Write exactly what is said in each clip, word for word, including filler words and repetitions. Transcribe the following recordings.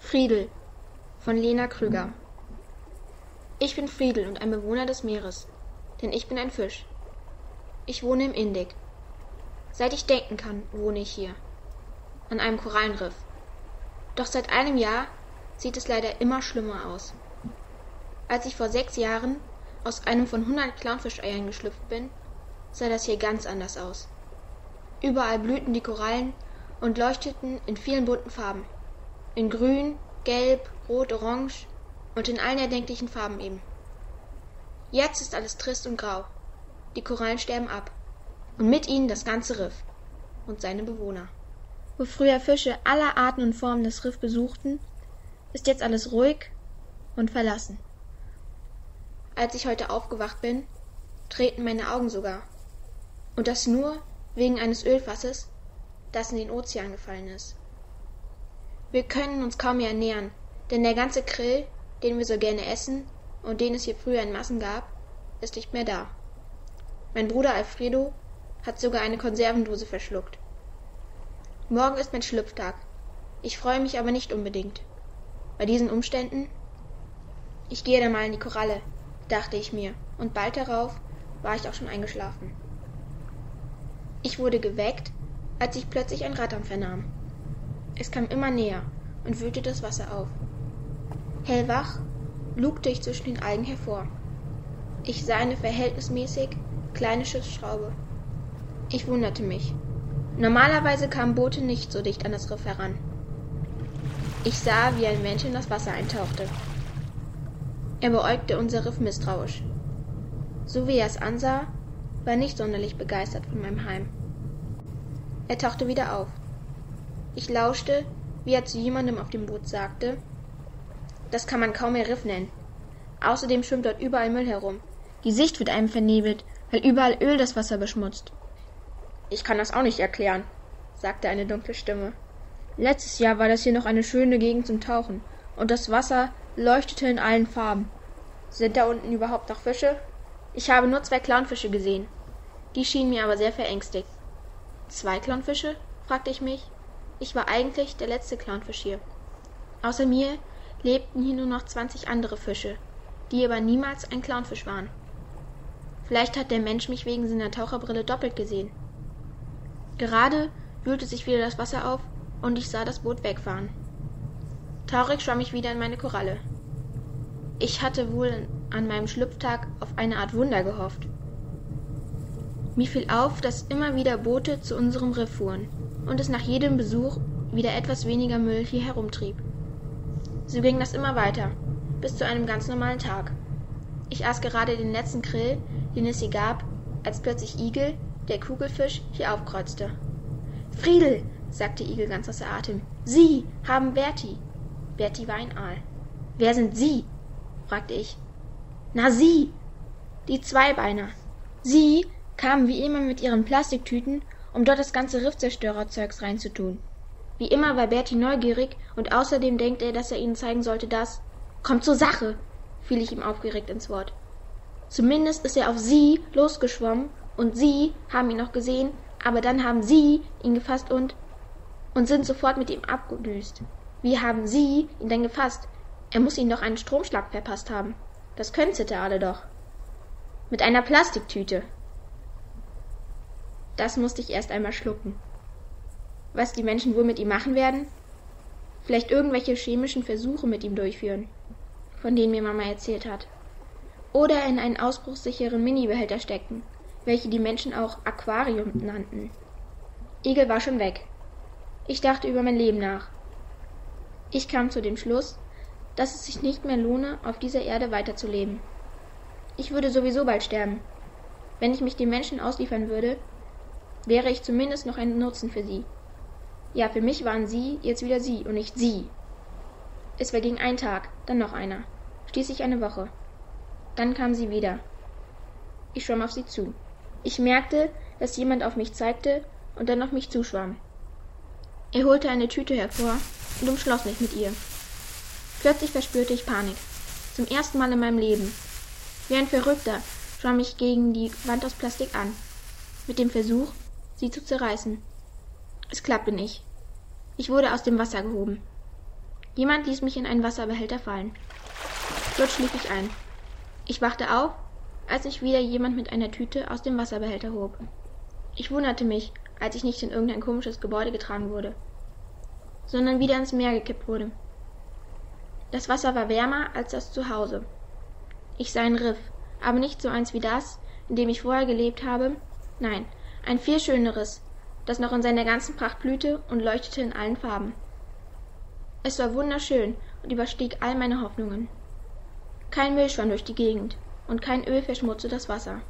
Friedel von Lena Krüger. Ich bin Friedel und ein Bewohner des Meeres, denn ich bin ein Fisch. Ich wohne im Indik. Seit ich denken kann, wohne ich hier, an einem Korallenriff. Doch seit einem Jahr sieht es leider immer schlimmer aus. Als ich vor sechs Jahren aus einem von hundert Clownfischeiern geschlüpft bin, sah das hier ganz anders aus. Überall blühten die Korallen und leuchteten in vielen bunten Farben. In grün, gelb, rot, orange und in allen erdenklichen Farben eben. Jetzt ist alles trist und grau. Die Korallen sterben ab. Und mit ihnen das ganze Riff und seine Bewohner. Wo früher Fische aller Arten und Formen das Riff besuchten, ist jetzt alles ruhig und verlassen. Als ich heute aufgewacht bin, treten meine Augen sogar. Und das nur wegen eines Ölfasses, das in den Ozean gefallen ist. Wir können uns kaum mehr ernähren, denn der ganze Krill, den wir so gerne essen und den es hier früher in Massen gab, ist nicht mehr da. Mein Bruder Alfredo hat sogar eine Konservendose verschluckt. Morgen ist mein Schlüpftag. Ich freue mich aber nicht unbedingt. Bei diesen Umständen? Ich gehe dann mal in die Koralle, dachte ich mir, und bald darauf war ich auch schon eingeschlafen. Ich wurde geweckt, als ich plötzlich ein Rattern vernahm. Es kam immer näher und wühlte das Wasser auf. Hellwach lugte ich zwischen den Algen hervor. Ich sah eine verhältnismäßig kleine Schiffsschraube. Ich wunderte mich. Normalerweise kamen Boote nicht so dicht an das Riff heran. Ich sah, wie ein Mensch in das Wasser eintauchte. Er beäugte unser Riff misstrauisch. So wie er es ansah, war er nicht sonderlich begeistert von meinem Heim. Er tauchte wieder auf. Ich lauschte, wie er zu jemandem auf dem Boot sagte, das kann man kaum mehr Riff nennen. Außerdem schwimmt dort überall Müll herum. Die Sicht wird einem vernebelt, weil überall Öl das Wasser beschmutzt. Ich kann das auch nicht erklären, sagte eine dunkle Stimme. Letztes Jahr war das hier noch eine schöne Gegend zum Tauchen, und das Wasser leuchtete in allen Farben. Sind da unten überhaupt noch Fische? Ich habe nur zwei Clownfische gesehen. Die schienen mir aber sehr verängstigt. Zwei Clownfische? Fragte ich mich. Ich war eigentlich der letzte Clownfisch hier. Außer mir lebten hier nur noch zwanzig andere Fische, die aber niemals ein Clownfisch waren. Vielleicht hat der Mensch mich wegen seiner Taucherbrille doppelt gesehen. Gerade wühlte sich wieder das Wasser auf und ich sah das Boot wegfahren. Traurig schwamm ich wieder in meine Koralle. Ich hatte wohl an meinem Schlüpftag auf eine Art Wunder gehofft. Mir fiel auf, dass immer wieder Boote zu unserem Riff fuhren und es nach jedem Besuch wieder etwas weniger Müll hier herumtrieb. So ging das immer weiter, bis zu einem ganz normalen Tag. Ich aß gerade den letzten Krill, den es hier gab, als plötzlich Igel, der Kugelfisch, hier aufkreuzte. »Friedel«, sagte Igel ganz außer Atem, »Sie haben Berti.« Berti war ein Aal. »Wer sind Sie?« fragte ich. »Na, Sie, die Zweibeiner. Sie kamen wie immer mit ihren Plastiktüten, um dort das ganze Riffzerstörerzeugs reinzutun. Wie immer war Berti neugierig und außerdem denkt er, dass er ihnen zeigen sollte, dass... »Kommt zur Sache«, fiel ich ihm aufgeregt ins Wort. »Zumindest ist er auf Sie losgeschwommen und Sie haben ihn noch gesehen, aber dann haben Sie ihn gefasst und... und sind sofort mit ihm abgedüst. Wie haben Sie ihn denn gefasst? Er muss Ihnen doch einen Stromschlag verpasst haben. Das können Zitterale doch. Mit einer Plastiktüte.« Das musste ich erst einmal schlucken. Was die Menschen wohl mit ihm machen werden? Vielleicht irgendwelche chemischen Versuche mit ihm durchführen, von denen mir Mama erzählt hat. Oder in einen ausbruchssicheren Mini-Behälter stecken, welche die Menschen auch Aquarium nannten. Igel war schon weg. Ich dachte über mein Leben nach. Ich kam zu dem Schluss, dass es sich nicht mehr lohne, auf dieser Erde weiterzuleben. Ich würde sowieso bald sterben. Wenn ich mich den Menschen ausliefern würde, wäre ich zumindest noch ein Nutzen für sie. Ja, für mich waren sie jetzt wieder sie und nicht sie. Es verging ein Tag, dann noch einer, schließlich eine Woche. Dann kam sie wieder. Ich schwamm auf sie zu. Ich merkte, dass jemand auf mich zeigte und dann auf mich zuschwamm. Er holte eine Tüte hervor und umschloss mich mit ihr. Plötzlich verspürte ich Panik. Zum ersten Mal in meinem Leben. Wie ein Verrückter schwamm ich gegen die Wand aus Plastik an, mit dem Versuch, sie zu zerreißen. Es klappte nicht. Ich wurde aus dem Wasser gehoben. Jemand ließ mich in einen Wasserbehälter fallen. Dort schlief ich ein. Ich wachte auf, als mich wieder jemand mit einer Tüte aus dem Wasserbehälter hob. Ich wunderte mich, als ich nicht in irgendein komisches Gebäude getragen wurde, sondern wieder ins Meer gekippt wurde. Das Wasser war wärmer als das Zuhause. Ich sah ein Riff, aber nicht so eins wie das, in dem ich vorher gelebt habe. Nein, ein viel schöneres, das noch in seiner ganzen Pracht blühte und leuchtete in allen Farben. Es war wunderschön und überstieg all meine Hoffnungen. Kein Müll schwamm durch die Gegend und kein Öl verschmutzte das Wasser.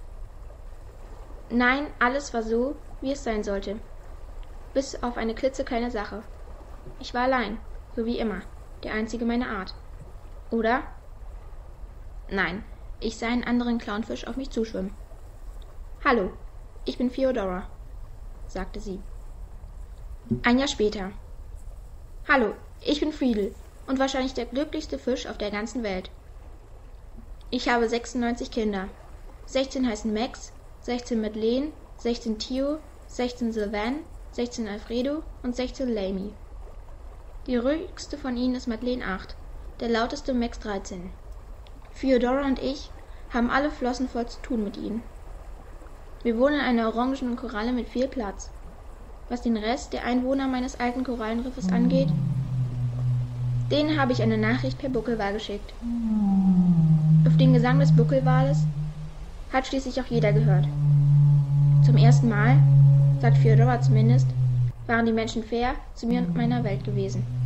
Nein, alles war so, wie es sein sollte, bis auf eine klitzekleine Sache. Ich war allein, so wie immer, der einzige meiner Art. Oder? Nein, ich sah einen anderen Clownfisch auf mich zuschwimmen. »Hallo, ich bin Feodora«, sagte sie. Ein Jahr später. »Hallo, ich bin Friedel und wahrscheinlich der glücklichste Fisch auf der ganzen Welt. Ich habe sechsundneunzig Kinder. sechzehn heißen Max, sechzehn Madeleine, sechzehn Theo, sechzehn Sylvain, sechzehn Alfredo und sechzehn Lamy. Die ruhigste von ihnen ist Madeleine acht, der lauteste Max dreizehn. Feodora und ich haben alle Flossen voll zu tun mit ihnen. Wir wohnen in einer orangenen Koralle mit viel Platz. Was den Rest der Einwohner meines alten Korallenriffes angeht, denen habe ich eine Nachricht per Buckelwal geschickt. Auf den Gesang des Buckelwales hat schließlich auch jeder gehört. Zum ersten Mal, sagt Feodora zumindest, waren die Menschen fair zu mir und meiner Welt gewesen.